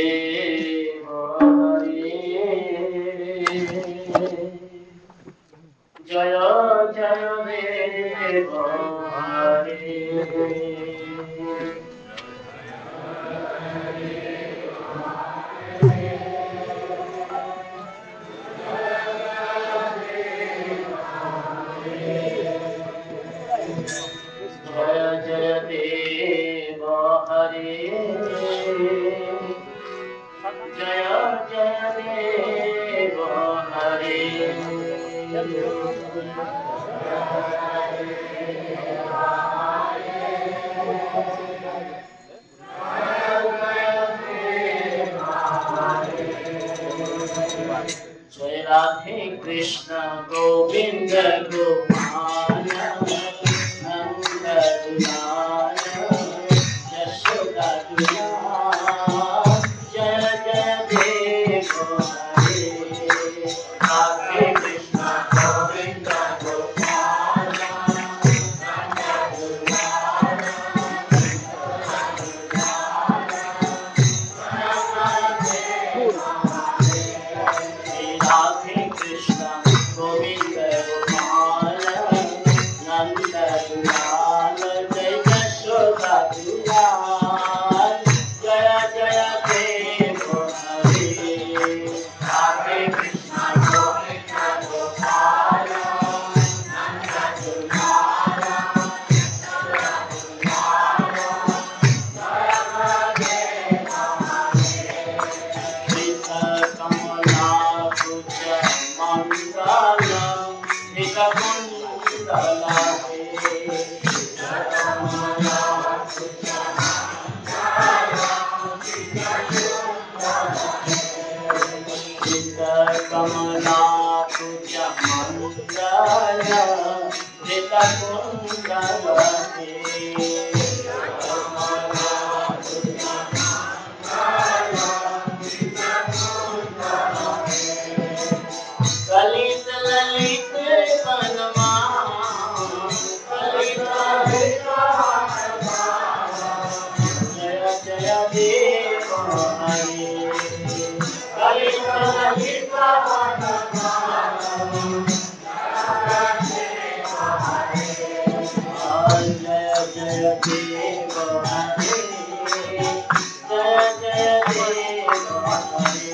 জয় জয় দেব হরে। জয় জয় দেব হরে, জয় জয় দেব হরে। जय राधे कृष्ण गोविंद गोपाल नंद दुलाल यशोदा दुलाल। जय जय देव हरे, राधे कृष्ण गोविंद गोपाल नंद दुलाल राधे कृष्ण गोविंद गोपाल नंद दुलाल जय यशोदा दुलाल। जय जय देव हरे, राधे कृष्ण गोविंद गोपाल नंद दुलाल यशोदा दुलाल। कमला पूज मंगल धृत कुंडल ललित ललित वनमा ललित जय जय देव हरे। ललित ललित वनमा जय जय देव हरे, जय जय देव हरे।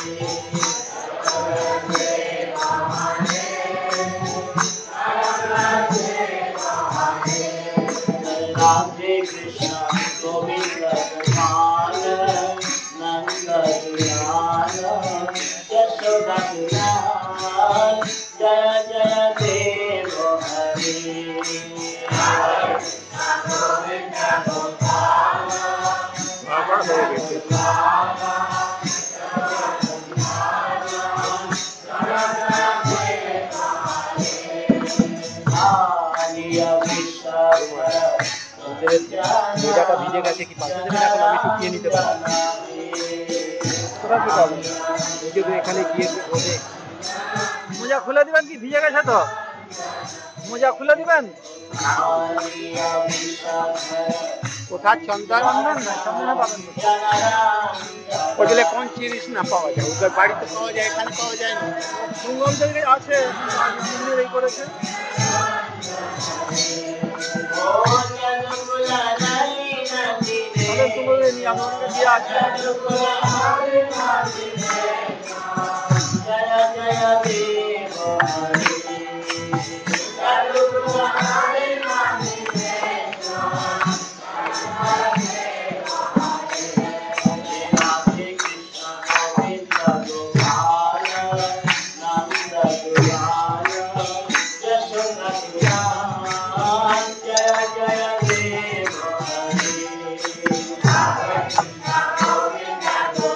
राधे कृष्ण गोविंद गोपाल नंद दुलाल यशोदा दुलाल। जय जय देव हरे, गोविंद गोपाल नंद दुलाल। মোজাটা ভিজে গেছে, কি পাশে দেবেন? এখন আমি শুকিয়ে নিতে পারি, তোরা কি পাবো যদি এখানে গিয়ে বসে। মোজা খুলে দিবেন, কি ভিজে গেছে তো? মোজা খুলে দিবেন। কোথায় চন্দ্রনন্দন না চন্দ্রন পাবেন ওগুলো কোন জিনিস না পাওয়া যায়, ওদের বাড়িতে পাওয়া যায়, এখানে পাওয়া যায় না। সুগম জায়গায় আছে, এই করেছে। তুলে নিয়ে আমাকে দিয়ে আছে। जय जय देव हरे, राधे कृष्ण गोविंद गोपाल नंद दुलाल यशोदा दुलाल। जय जय देव हरे, Radhe Krishna Govind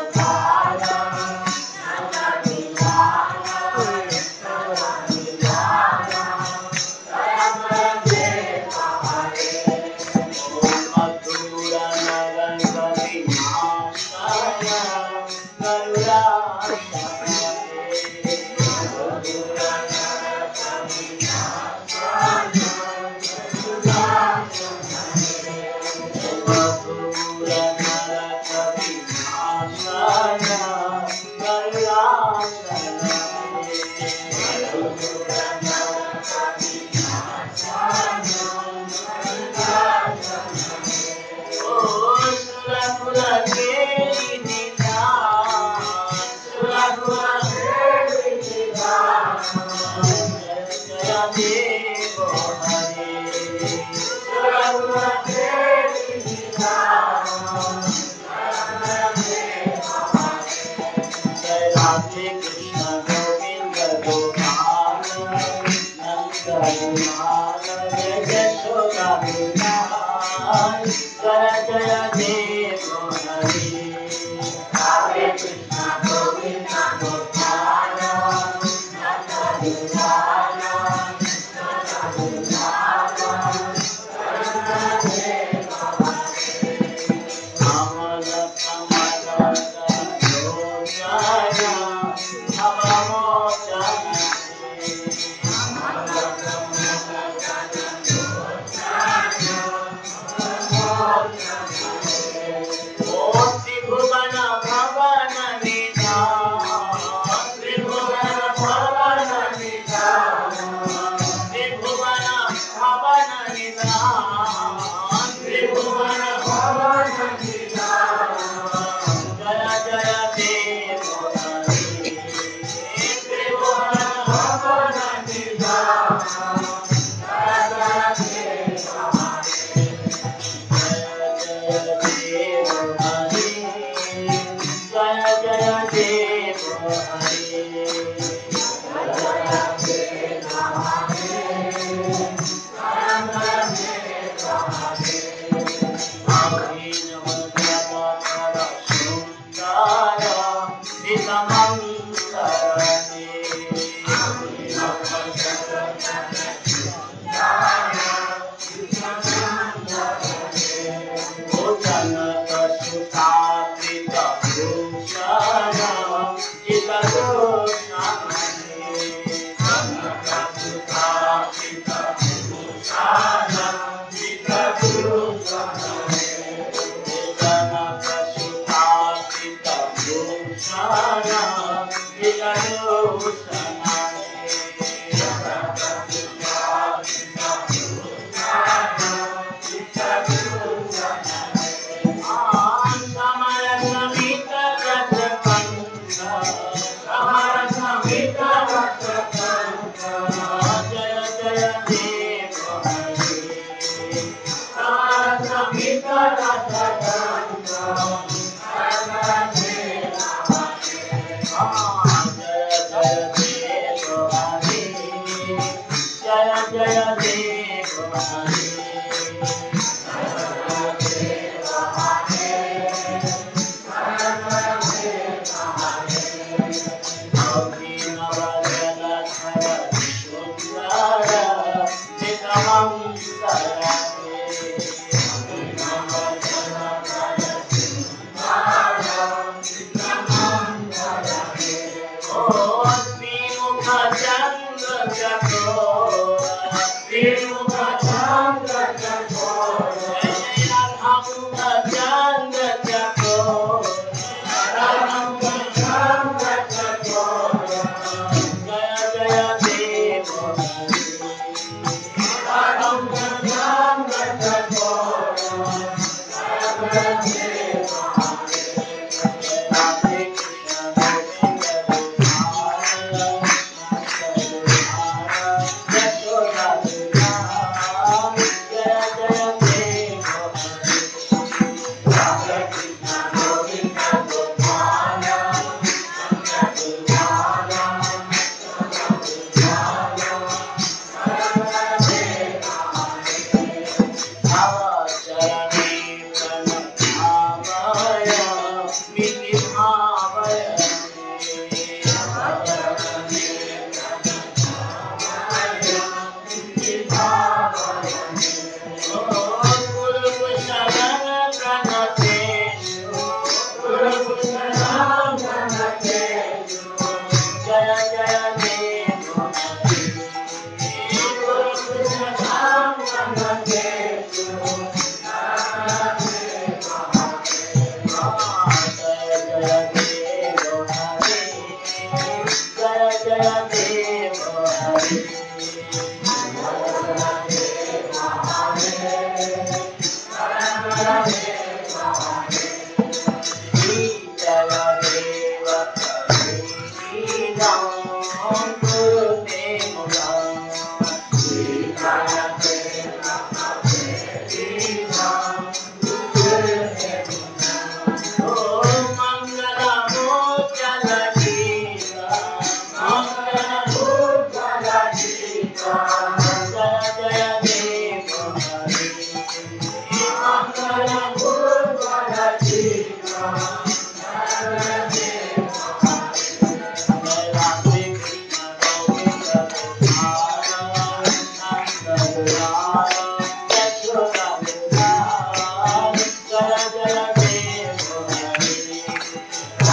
Krishna Govinda Gopal Nanda Gopal Jai Yashoda Gopal Jaya Jaya Deva Hari Hare Krishna Govinda Gopal Nanda Gopal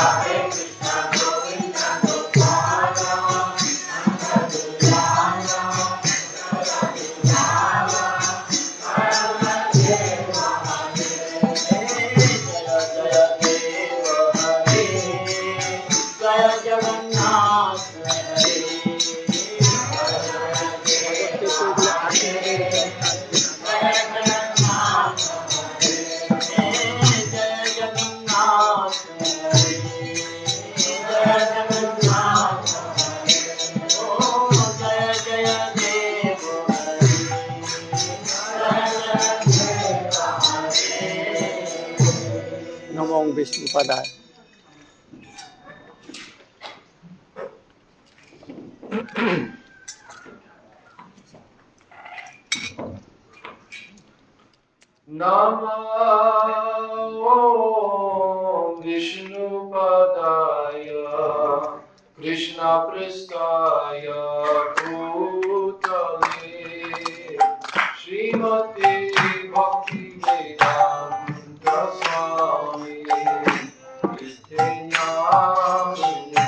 नमो विष्णुपदाय। नमो विष्णुपदाय कृष्णपृष्ठाय भूतले श्रीमते भक्तिवेदान्त स्वामी इति नामिने।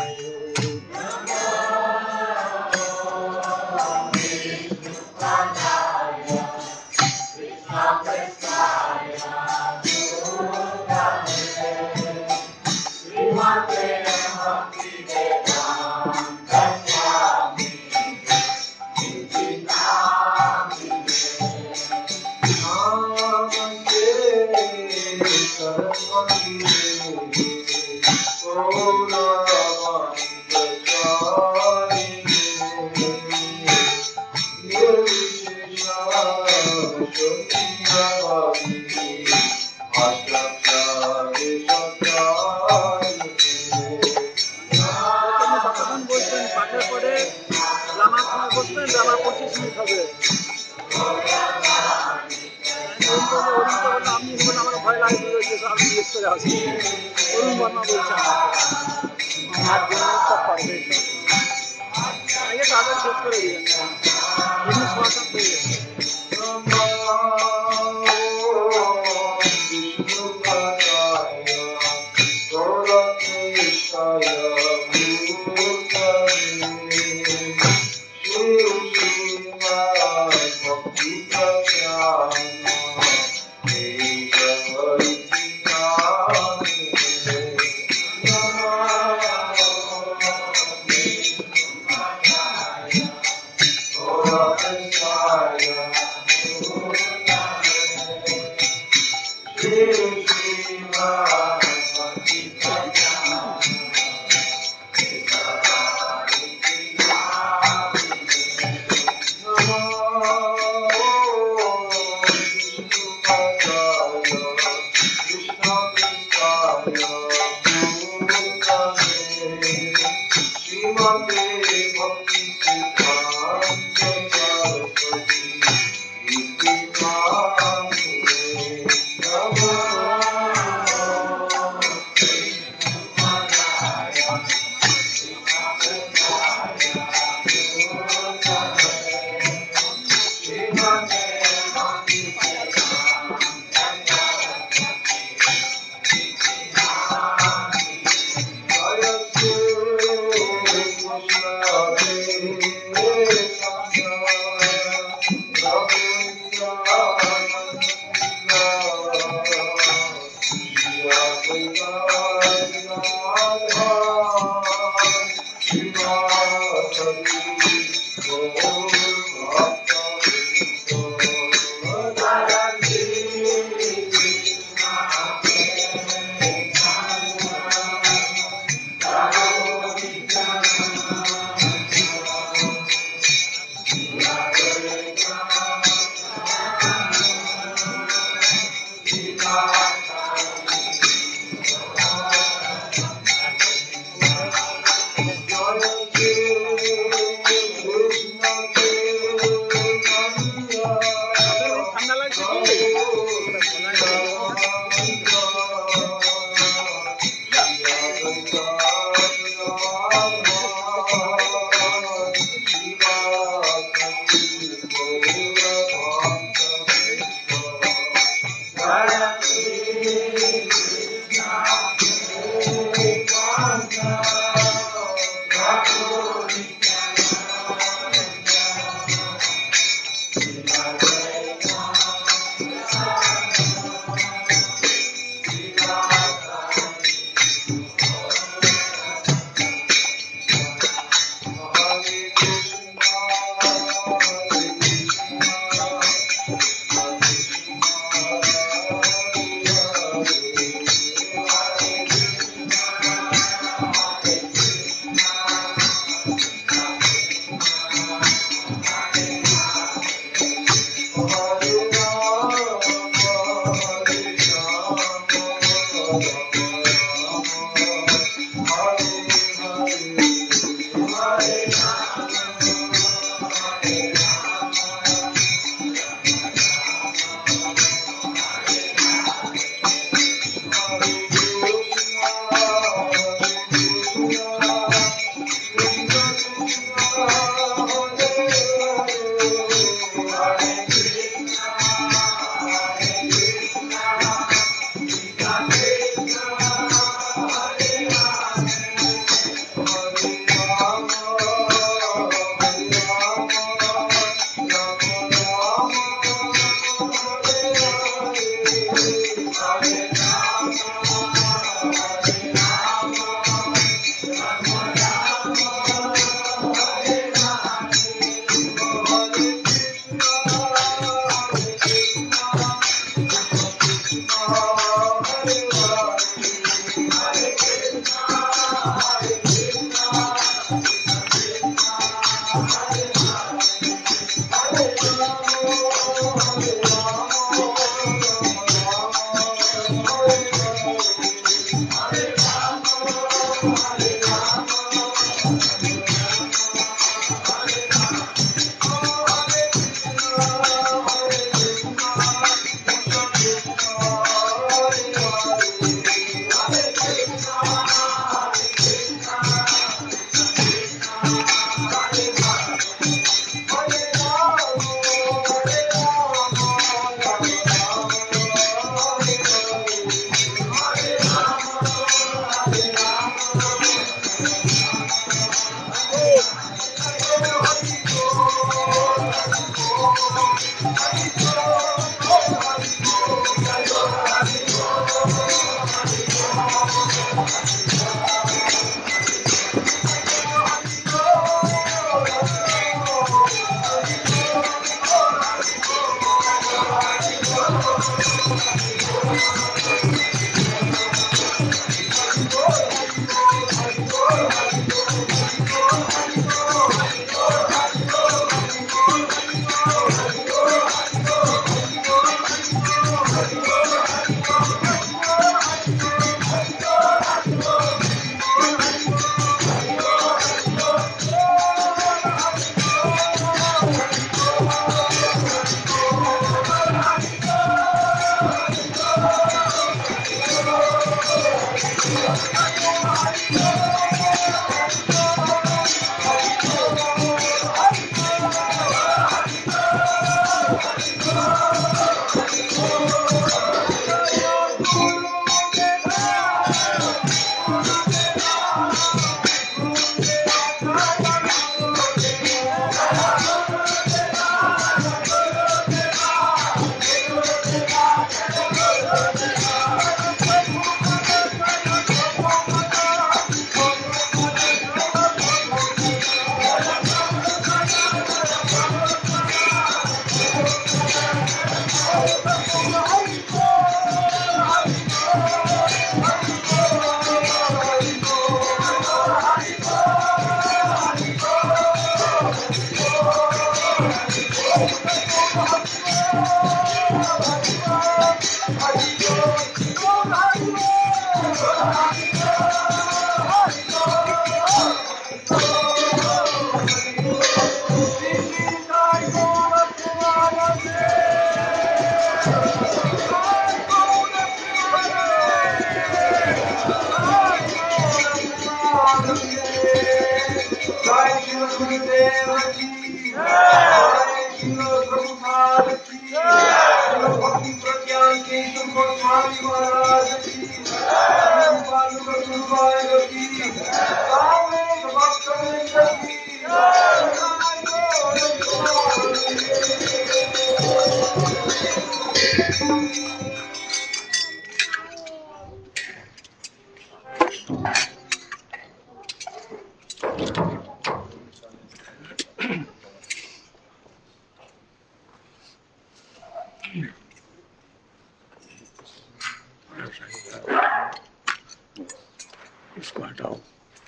इसको हटाओ,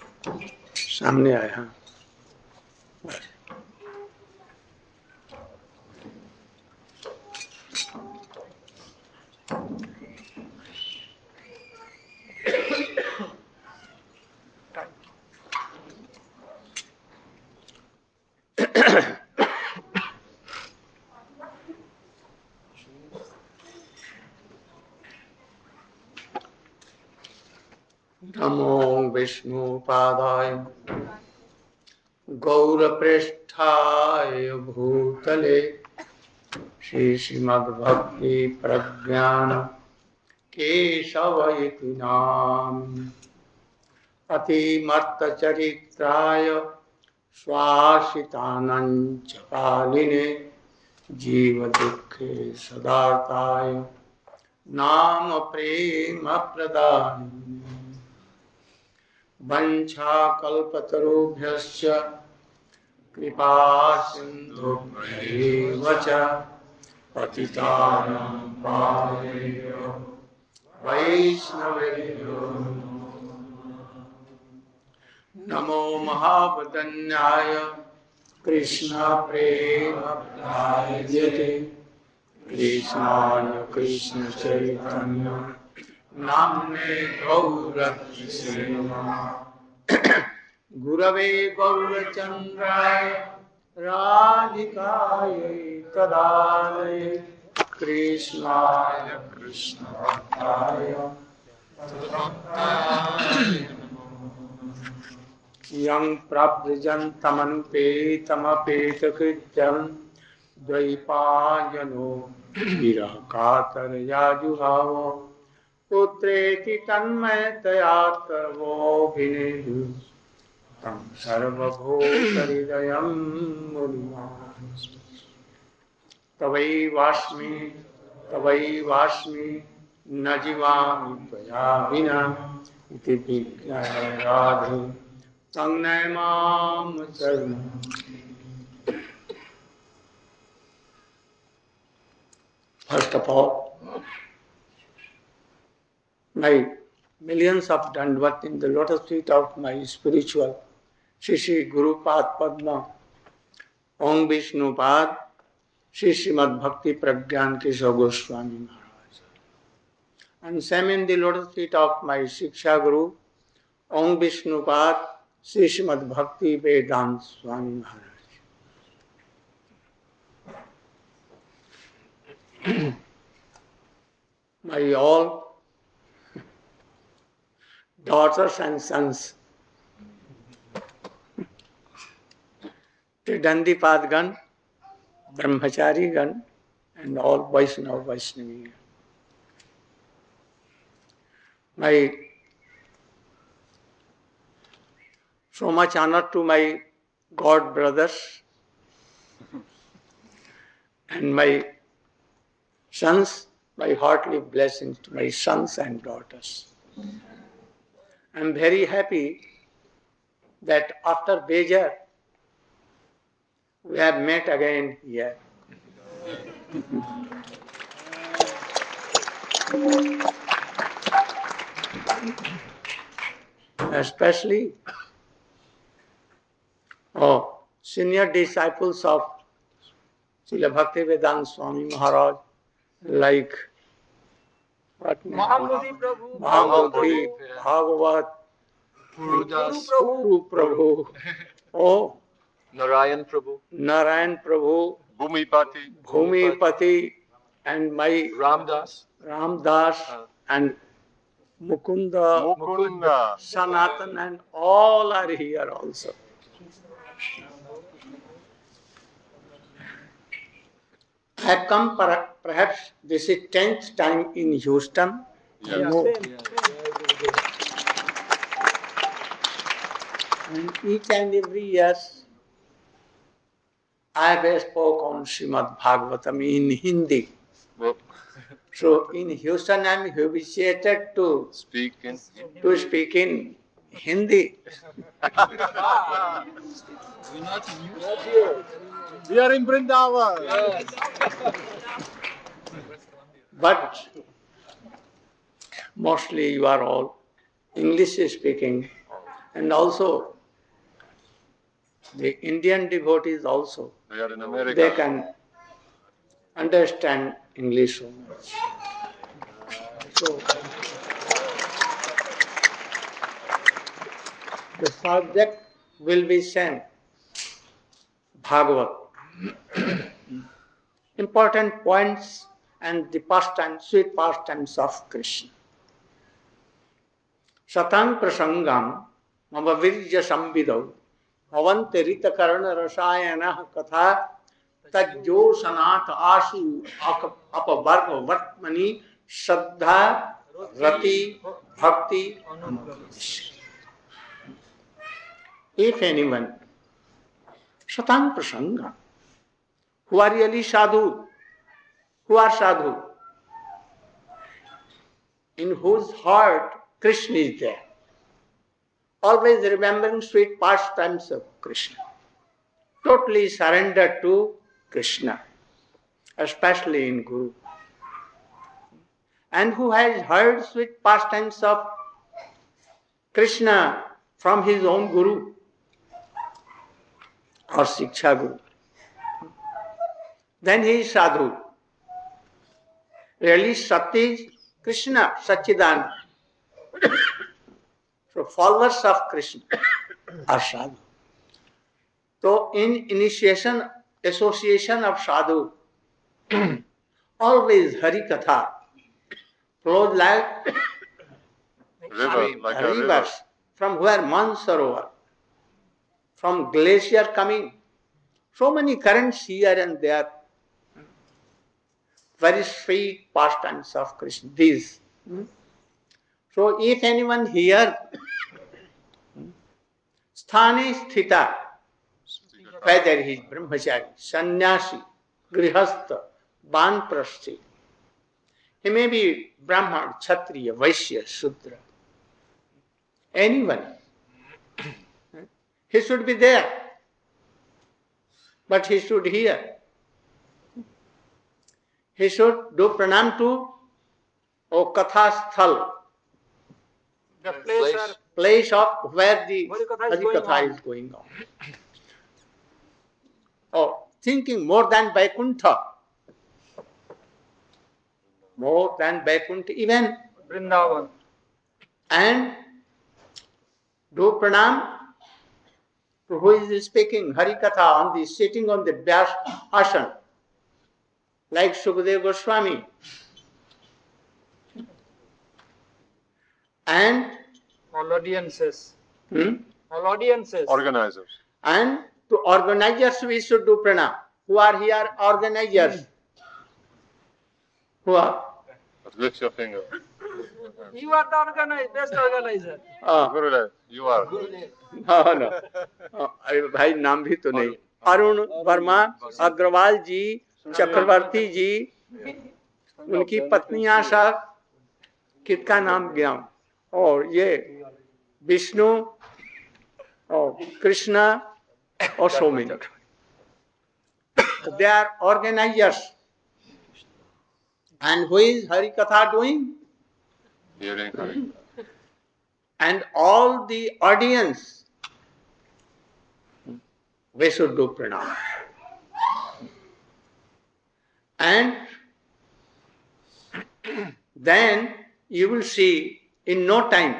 सामने आए। हाँ, नमो विष्णुपादाय गौरप्रेष्ठाय भूतले श्रीमद्भक्ति प्रज्ञान केशवयति नाम अतिमत्तचरित्राय स्वासितानंच पालिने जीव दुखे सदाताय नाम प्रेम प्रदान वंशाकल्पतरुभ्यश्च कृपा सिन्धुभ्यैव च पतितानां पावनेभ्यो वैष्णवेभ्यो नमो महावदन्याय कृष्ण प्रेम प्रदायते कृष्णाय कृष्ण चैतन्य नाम्ने गौरस्य गुरवे गौरचन्द्राय राधिकायै तदालये कृष्णाय कृष्णभक्ताय यं प्रव्रजन्तमनुपेतमपेतकृत्यं द्वैपायनो विरहकातरया जुहाव पुत्रेति तन्मयतया तवोऽभिनेदु तं सर्वभूतहृदयं मुनिमान् तवैवास्मि न जीवामि त्वया विना इति विज्ञाय राधे तन्नय मां शरणं। First of all, my millions of dandvat in the lotus feet of my spiritual Shri Guru Pad Padma, Om Vishnu Pad, Shri Srimad Bhakti Pragyan Keshav Goswami Maharaj. And same in the lotus feet of my Shiksha Guru, Om Vishnu Pad, Shri Srimad Bhakti Vedant Swami Maharaj. My all daughters and sons, Tridandi Padgan, Brahmachari Gan, and all Vaishnava Vaishnavi. My so much honor to my God brothers and my sons, my heartily blessings to my sons and daughters. I am very happy that after Bejar, we have met again here. Especially senior disciples of Srila Bhaktivedanta Swami Maharaj, like Mahamudhi Prabhu, Mahamudhi, Bhagavat, Guru Prabhu, Narayan Prabhu, Narayan Prabhu, Bhumipati, and my Ramdas, and Mukunda, Sanatan, and all are here also. I have come perhaps this is 10th time in Houston. No. And each and every year I have spoken on Srimad Bhagavatam in Hindi. So in Houston I am habituated to speak in Hindi. We are in Vrindavan. But mostly you are all English speaking, and also the Indian devotees also. They are in America. They can understand English so much. So the subject will be same, Bhagavat. Important points and the pastime, sweet pastimes of Krishna. Satang prasangam mamavirja samvidau bhavante rita karana rasayana katha tajjo sanat asu apavarga vartmani saddha rati bhakti. If anyone, Satang prasangam, who are really sadhu, who are sadhu, in whose heart Krishna is there, always remembering sweet pastimes of Krishna, totally surrendered to Krishna, especially in Guru, and who has heard sweet pastimes of Krishna from his own Guru or Shiksha Guru, then he is sadhu. Really, Sati Krishna, Sachidananda. So followers of Krishna are sadhu. So in initiation, association of sadhu, always Hari Katha flows like River, like a river. rivers from where Mansarovar, from glacier coming. So many currents here and there. Very sweet pastimes of Krishna. These. So if anyone here, sthane sthita, whether he is brahmachari, sannyasi, grihastha, banprasthi, he may be Brahman, Kshatriya, Vaishya, Shudra, anyone. He should be there, but he should hear. He should do pranam to Katha Sthal, The place of where the Hari Katha is going on. Oh, thinking more than Vaikuntha, even, Vrindavan. and do pranam to who is speaking Hari Katha sitting on the Vyas Asana, like Sukadeva Goswami, and All audiences. All audiences. Organizers. and to organizers we should do pranam. Who are here organizers? Who are? Lift your finger. You are the best organizer. Gurudev, you are. No. अरे भाई नाम भी तो नहीं. अरुण वर्मा, अग्रवाल जी, चक्रवर्ती जी, उनकी पत्नियां सब, किसका नाम गया, और ये विष्णु और कृष्णा और सोमिनी. They are organizers. And who is Hari Katha doing? Hearing Hari. And all the audience, we should do pranam. And then you will see in no time,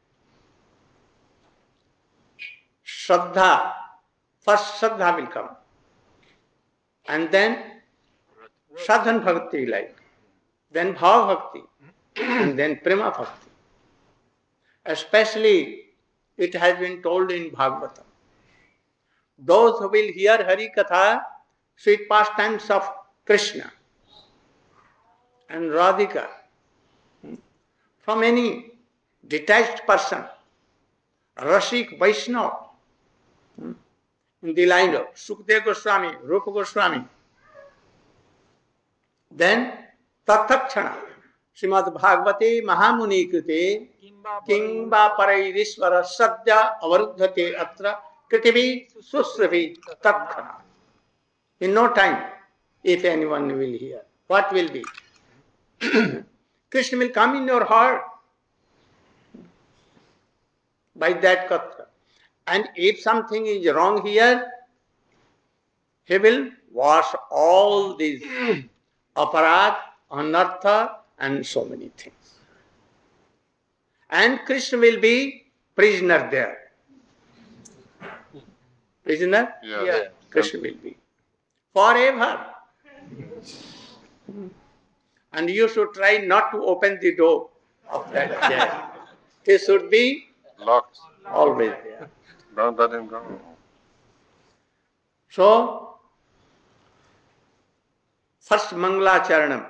Shraddha, first Shraddha will come. And then Sadhan Bhakti like, then Bhav Bhakti, and then Prema Bhakti. Especially, it has been told in Bhagavatam. Those who will hear Hari Katha, sweet pastimes of Krishna and Radhika, from any detached person, Rasik Vaishnava, in the line of Sukadeva Goswami, Rupa Goswami, then Tathakshana, Srimad Bhagavate Mahamuni Krite, Kimba Parairishvara Sadya Avaruddhate Atra Kritivi Susravi Tathana. In no time, if anyone will hear, what will be? Krishna will come in your heart by that Katha. And if something is wrong here, he will wash all these aparad, anartha, and so many things. And Krishna will be prisoner there. Prisoner? Yeah. Krishna will be. Forever. And you should try not to open the door of that jail. He should be Locked. always there. Don't let him go. So, first Mangala Charanam.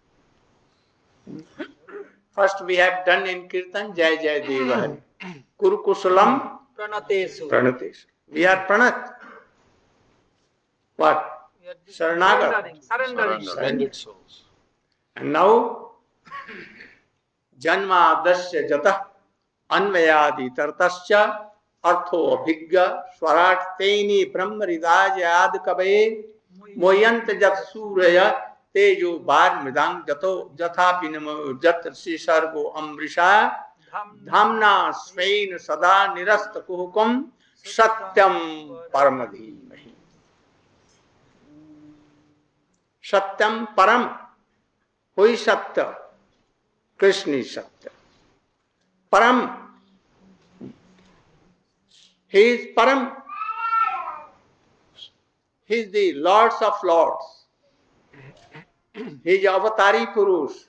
First we have done in Kirtan, Jai Jai Deva Hari. Kuru Kusalam Pranatesu. Pranatesh. We are Pranat. What? Saranagat. Surrendering. Surrender. And now, Janma Dasya Jata Anvayadi Tartasya Artho Abhigya Swarat Teni Brahmaridajayad Kabe Moyant Jat Suraya Tejo Bar Midang Jato Jatha Pinamo Jat Sisargo Amrisha Dhamna Swain Sada Nirasta Kuhukum Satyam Paramadhi Mahi. Satyam Param. Who is Satya? Krishna is Satya. Param. He is Param. He is the Lords of Lords. He is Avatari Purush.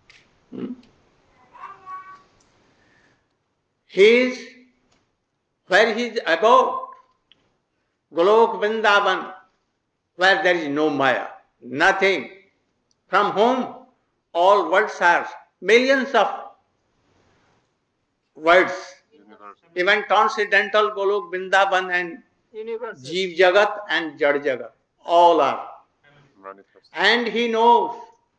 He is where he is above Golok Vrindavan, where there is no Maya, nothing, from whom all words are millions of words, Universal. even transcendental Golok Vrindavan and Universal. Jeev Jagat and Jad Jagat, all are. Manifest. And he knows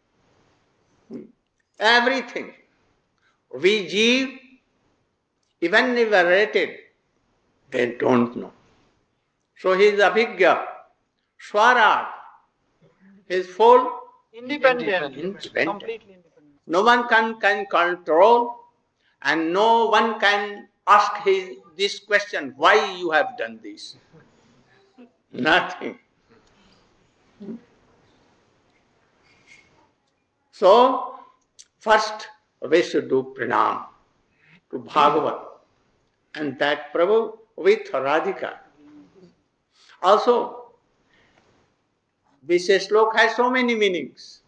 everything. We Jeev, even liberated, they don't know. So he is Abhigya, Swaraj, he is full Independent. independent. Completely independent. No one can control, and no one can ask this question, why you have done this? Nothing. So, first we should do pranam to Bhagavat and that Prabhu with Radhika. Also, this slok has so many meanings.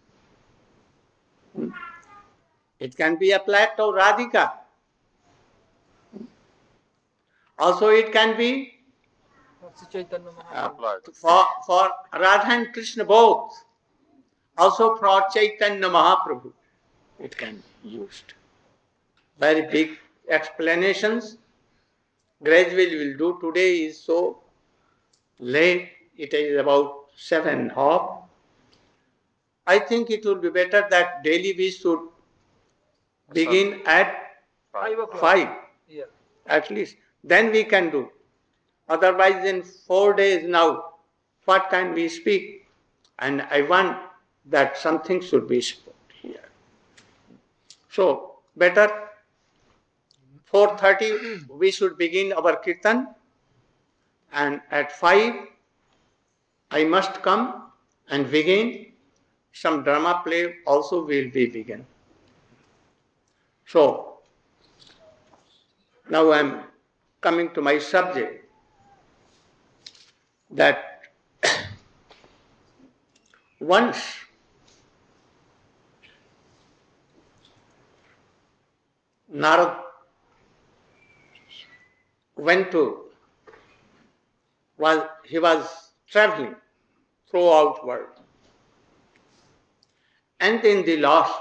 It can be applied to Radhika. Also, it can be Chaitanya Mahaprabhu. Applied. for Radha and Krishna both. Also for Chaitanya Mahaprabhu, it can be used. Very big explanations. Gradually we'll do. Today is so late. It is about 7:30. I think it will be better that daily we should begin at 5 o'clock. 5 Yeah. at least. Then we can do. Otherwise in 4 days now, what can we speak? And I want that something should be spoken here. So better 4:30 we should begin our kirtan, and at 5 I must come and begin. Some drama play also will be begin. So now I am coming to my subject, that once Narad he was traveling throughout world. And in the last,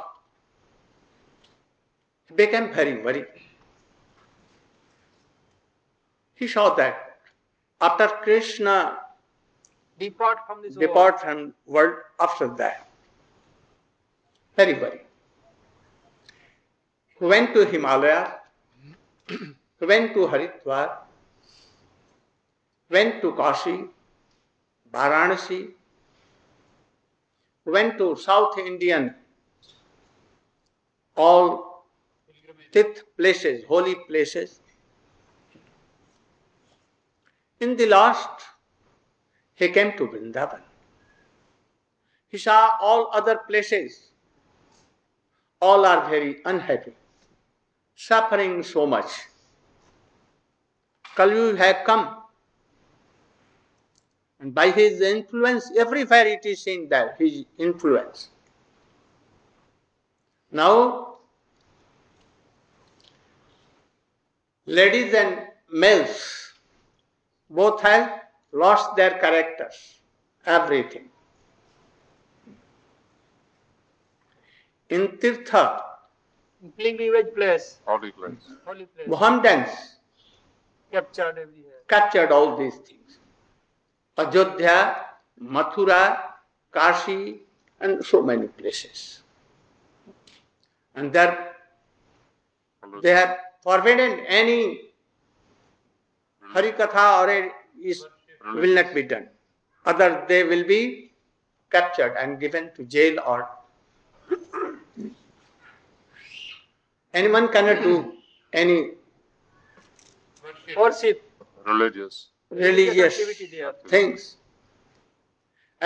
he became very worried. He saw that after Krishna Depart from this world. depart from world after that, very worried. He went to Himalaya, he went to Haridwar, went to Kashi, Varanasi, went to South Indian, all Tirth places, holy places. In the last, he came to Vrindavan. He saw all other places. All are very unhappy, suffering so much. Kali had come. And by his influence, everywhere it is seen that his influence. Now, ladies and males both have lost their characters, everything. In Tirtha, Pilgrimage place. Holy place. Holy place. Mohammedans Captured everywhere. captured all these things. Ajodhya, Mathura, Kashi, and so many places. And there they have forbidden any Harikatha or will not be done. Other they will be captured and given to jail, or anyone cannot do any Worship. Religious. religious activity there. things.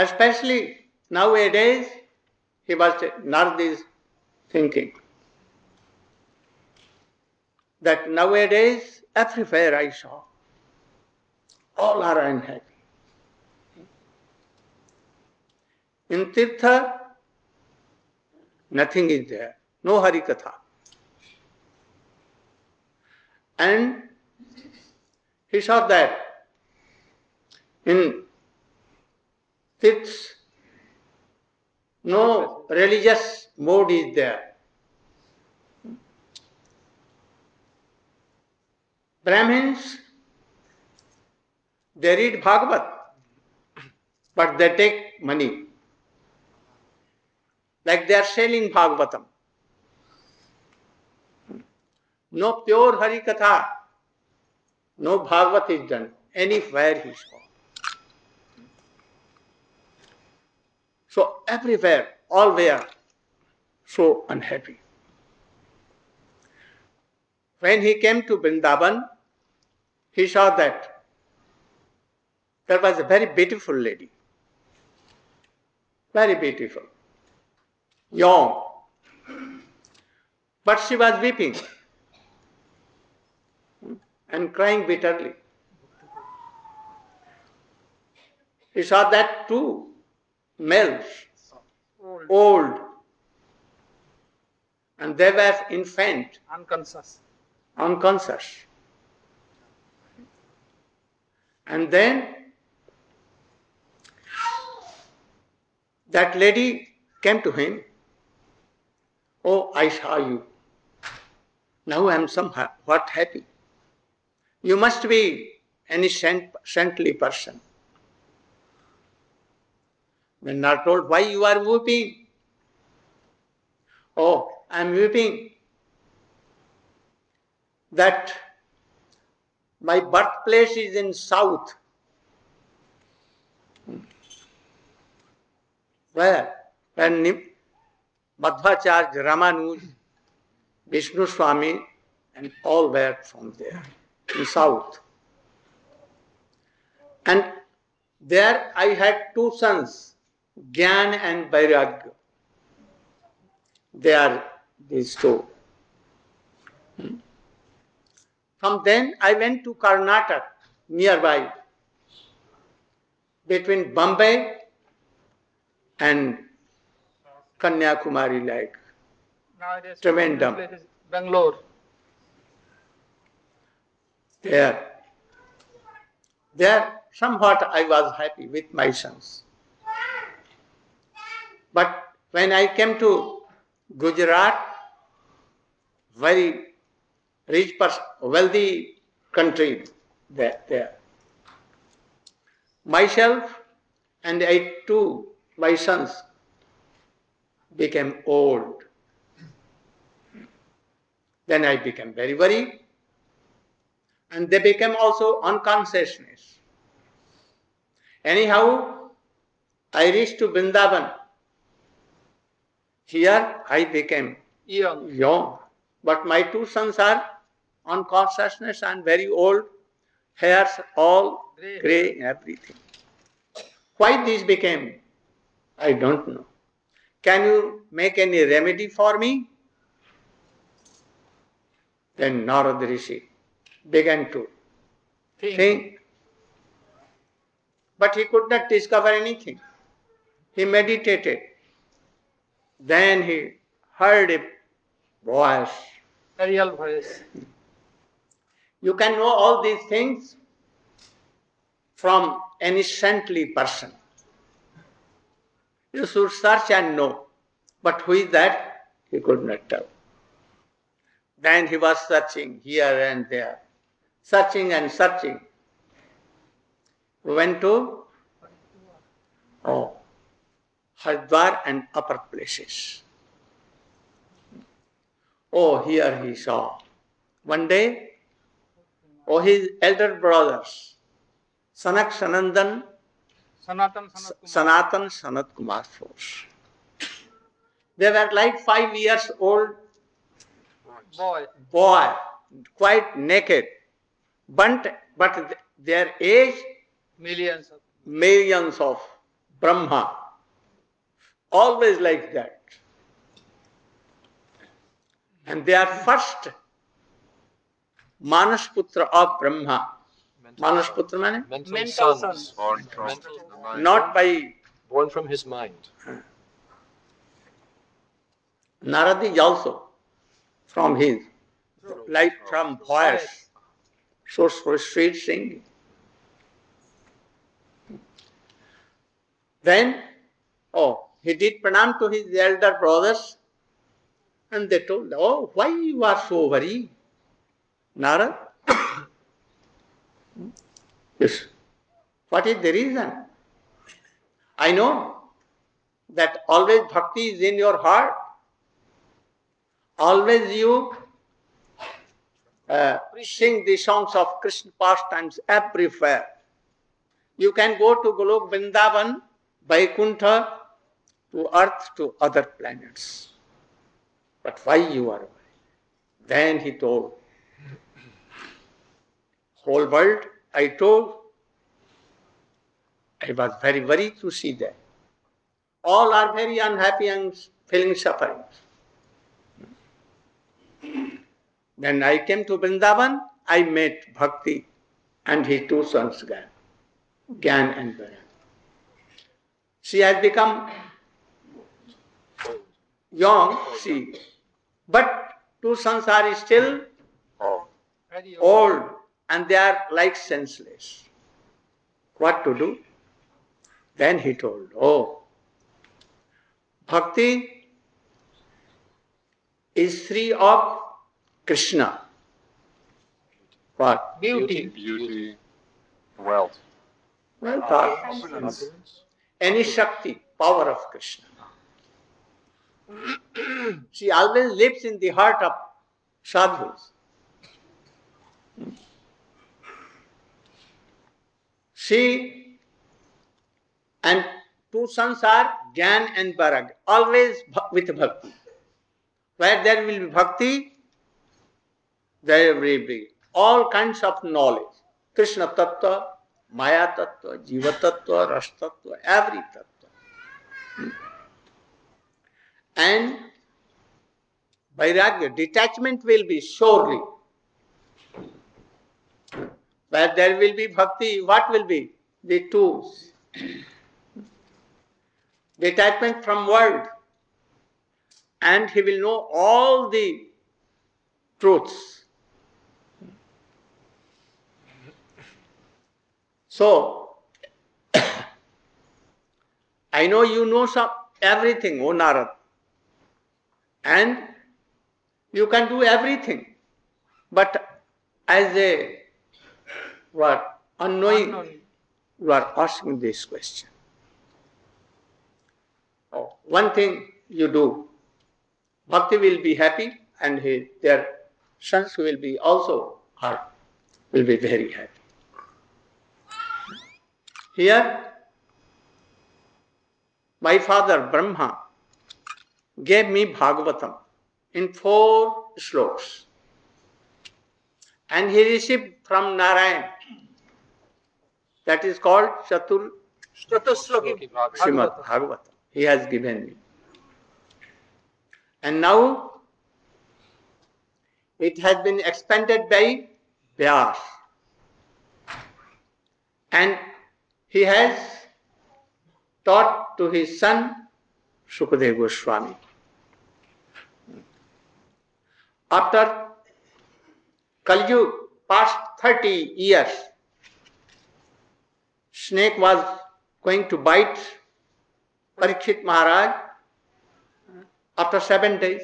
Especially nowadays, Narad is thinking, that nowadays everywhere I saw, all are unhappy. In Tirtha, nothing is there, no Harikatha. And he saw that in Tirths, no religious mode is there. Brahmins, they read Bhagavad, but they take money. Like they are selling Bhagavatam. No pure Harikatha, no Bhagavat is done anywhere he saw. So everywhere, all were so unhappy. When he came to Vrindavan, he saw that there was a very beautiful lady, very beautiful, young, but she was weeping and crying bitterly. He saw that two males, old, and they were infant, unconscious. And then that lady came to him. Oh, I saw you. Now I am somewhat happy. You must be any saintly person. When not told why you are weeping. Oh, I am weeping that my birthplace is in south. Where? When Madhvacharya, Ramanuj, Vishnu Swami, and all were from there, in south. And there I had two sons, Gyan and Vairagya. They are these two. From then I went to Karnataka, nearby, between Bombay and Kanyakumari, like Nowadays, Trivandrum. place is Bangalore. There somewhat I was happy with my sons. But when I came to Gujarat, very rich person, wealthy country there. Myself and my sons became old. Then I became very worried. And they became also unconsciousness. Anyhow, I reached to Vrindavan. Here I became young. But my two sons are unconsciousness and very old, hairs all grey, everything. Why this became? I don't know. Can you make any remedy for me? Then Narada Rishi began to think. But he could not discover anything. He meditated. Then he heard a voice. A real voice. You can know all these things from any saintly person. You should search and know. But who is that? He could not tell. Then he was searching here and there. Searching and searching. We went to Haridwar and upper places. Oh, here he saw. One day, his elder brothers, Sanat Sanat Kumar Force. They were like 5 years old boy, quite naked, but their age, millions of Brahma, always like that. And they are first Manas Putra of Brahma. Manas Putra means Mental sons. Born from the mind. not by Born from his mind. Narad is also from his, like from voice, so sweet singing. Then, he did pranam to his elder brothers, and they told, why you are so worried, Narad? Yes. What is the reason? I know that always bhakti is in your heart. Always you sing the songs of Krishna pastimes everywhere. You can go to Golok Vrindavan, Vaikuntha, to earth, to other planets. But why you are worried? Then he told, whole world, I told, I was very worried to see that. All are very unhappy and feeling suffering. When I came to Vrindavan, I met Bhakti and his two sons, Gyan and Vairagya. She has become young, but two sons are still old and they are like senseless. What to do? Then he told, Bhakti is free of Krishna. What? Beauty, wealth. Well thought. Any Shakti, power of Krishna. She always lives in the heart of sadhus. She and two sons are Gyan and Vairagya, always with bhakti. Where there will be bhakti, there will be all kinds of knowledge. Krishna Tattva, Maya Tattva, Jiva Tattva, Ras Tattva, every Tattva. And Vairagya, detachment will be surely. Where there will be bhakti, what will be? The two. Detachment from world. And he will know all the truths. So, I know you know everything, O Narad. And you can do everything. But as a unknowing, you are asking this question. One thing you do, Bhakti will be happy and their sons will be also will be very happy. Here, my father Brahma gave me Bhagavatam in 4 slokas. And he received from Narayan. That is called Chatusloki Srimad Bhagavatam. He has given me. And now it has been expanded by Vyas. And he has taught to his son Sukadeva Goswami. After Kali Yuga, past 30 years, snake was going to bite Parikshit Maharaj after 7 days.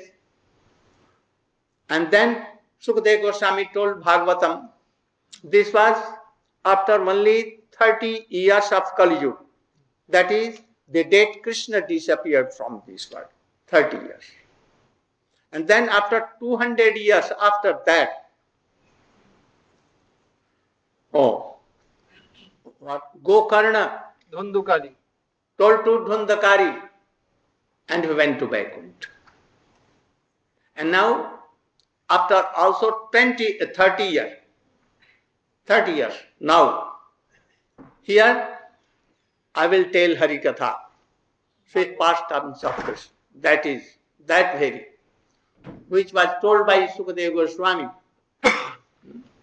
And then Sukadeva Goswami told Bhagavatam, this was after only 30 years of Kali Yuga. That is, the date Krishna disappeared from this world, 30 years. And then after 200 years after that, Gokarna Dhundukari told to Dhundakari and he went to Vaikuntha. And now, after also 30 years, now, here I will tell Harikatha, sweet pastimes of Krishna. That is, that very, which was told by Sukadeva Goswami.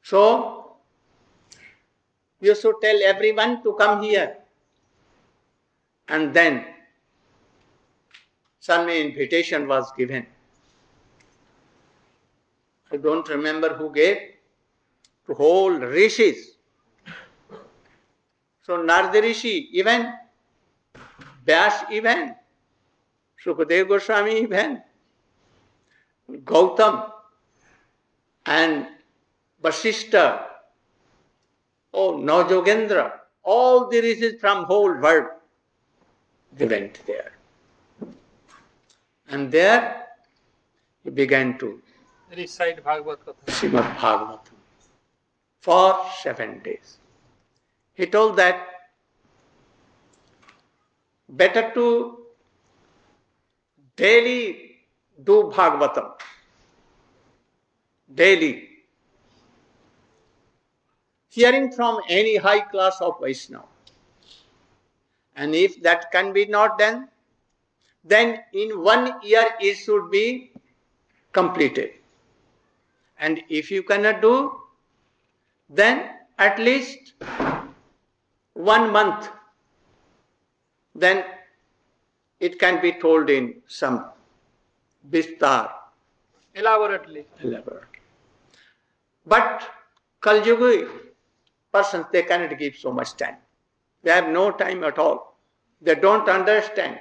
So, you should tell everyone to come here. And then some invitation was given. I don't remember who gave, to whole rishis. So Narada Rishi even, Vyas even, Sukadeva Goswami even, Gautam and Vasishtha, Najogendra, all the rishis from whole world, they went there. And there he began to recite Bhagavad Gita. Srimad Bhagavatam for 7 days. He told that better to daily do Bhagavatam, daily, hearing from any high class of Vaishnava. And if that can be not done, then in 1 year it should be completed. And if you cannot do, then at least 1 month, then it can be told in some vistar, Elaborately. elaborate. But Kalyugi persons, they cannot give so much time. They have no time at all. They don't understand.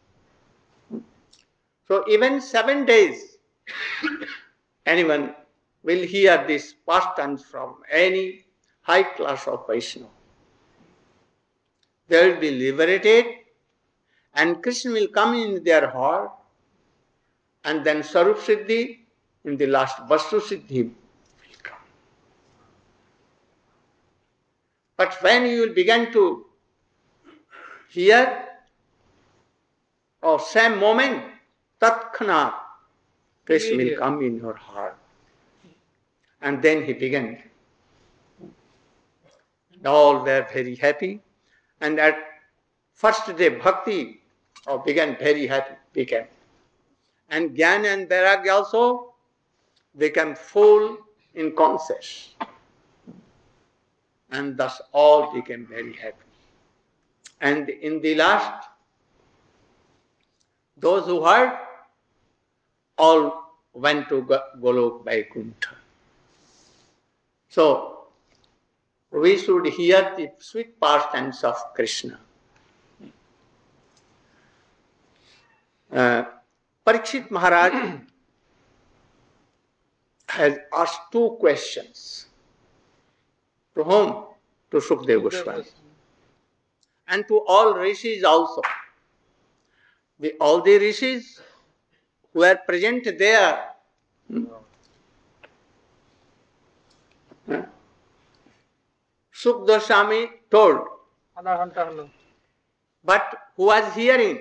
So even 7 days, anyone will hear this pastime from any high class of Vaishnava. They will be liberated and Krishna will come in their heart, and then Sarup Siddhi, in the last Vastu Siddhi will come. But when you will begin to hear, or same moment, Tatkhanat, Krishna will come in your heart. And then he began. All were very happy. And at first day, Bhakti began very happy, became. And Jnana and Vairagya also became full in conscious. And thus all became very happy. And in the last, those who heard, all went to Golok Vaikuntha. So, we should hear the sweet pastimes of Krishna. Parikshit Maharaj has asked 2 questions. To whom? To Sukadeva Goswami. And to all rishis also. All the rishis who are present there, Sukadeva Goswami told. But who was hearing?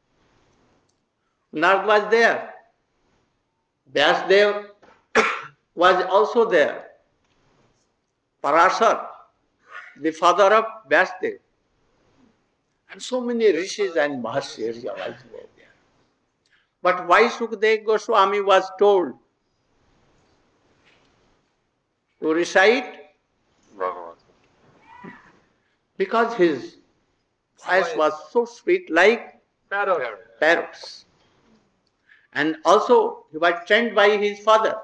Narad was there. Vyasdev was also there. Parasar, the father of Vyasdev. And so many rishis and maharshis were there. But why Sukadeva Goswami was told to recite? Bhagavad. Because his voice was so sweet, like parrots. And also, he was trained by his father.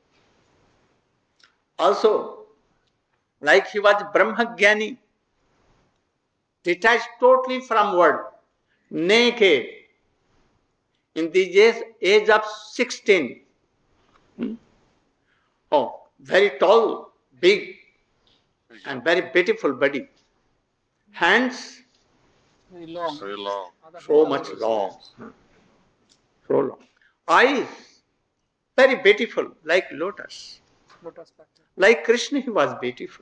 Also, like he was Brahmagyani, detached totally from world, naked, in the age of 16. Very tall, big, and very beautiful body. Hands, Very long. Very long. so much long. So long. Eyes, very beautiful, like lotus. Lotus pattern. Like Krishna, he was beautiful.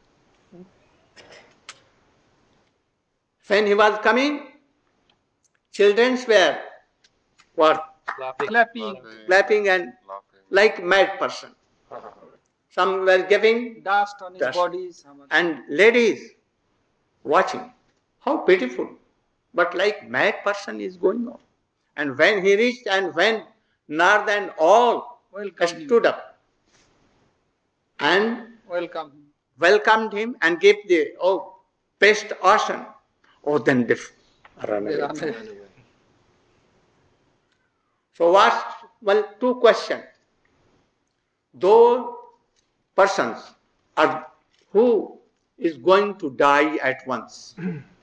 When he was coming, children were what? Clapping and Laughing. like mad person. Some were giving Dust on his Dust. body. and ladies watching. How beautiful. But like mad person is going on. And when he reached and when Narad and all Welcome stood up and welcomed him and gave the best asana. Then they run away. So two questions. Those persons are who is going to die at once,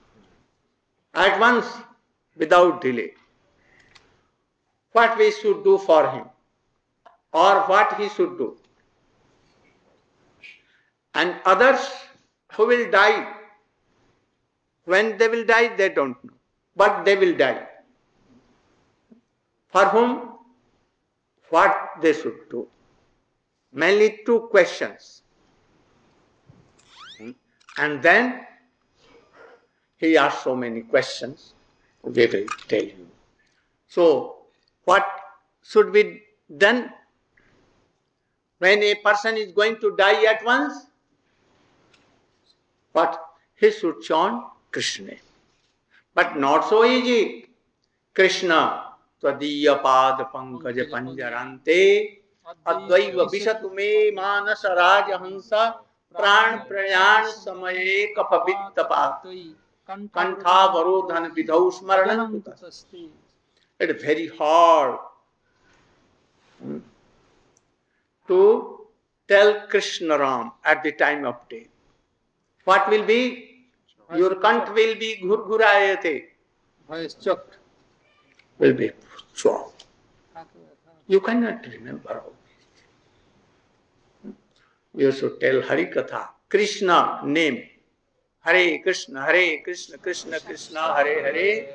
without delay. What we should do for him, or what he should do. And others who will die, when they will die, they don't know, but they will die. For whom, what they should do. Mainly two questions. And then he asked so many questions, we will tell you. So, what should be done when a person is going to die at once? What? He should chant Krishna. But not so easy. Krishna, Tvadiya Pad Pankaj Panjarante, Advaiva Vishatu Me Manasa Raja Hansa, Pran Prayan Samaye Kapavittapat, Kantha Varodhan Vidhau Smaranam. It is very hard to tell Krishna Ram at the time of death. What will be? Your kant will be ghurghurayate. Choked. Will be choked. You cannot remember all this. You should tell Hari Katha, Krishna name. Hare Krishna, Krishna Krishna, Hare Hare.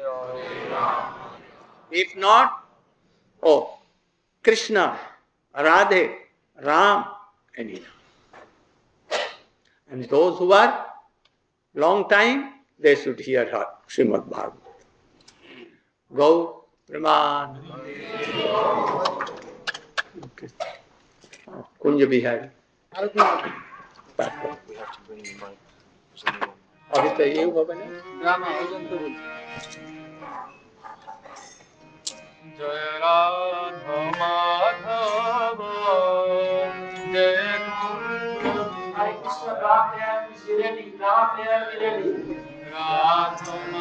If not, Krishna, Radhe, Ram, any. And those who are long time, they should hear her, Srimad Bhagavatam. Go, Praman. Kunja Bihari. अभी तो ये हुआ बने drama भजन तो बोल जय राधा माधव जय Hare Krishna, Ram Player is ready. Ram Player is ready. Radha